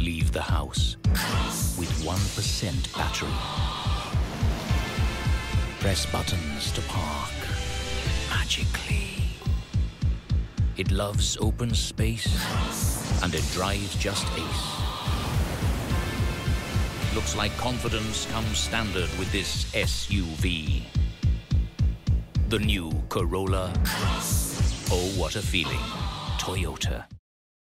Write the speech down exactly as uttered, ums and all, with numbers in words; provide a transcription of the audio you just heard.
leave the house with one percent battery. Press buttons to park magically. It loves open space and it drives just ace. Looks like confidence comes standard with this S U V. The new Corolla. Oh, what a feeling. Toyota.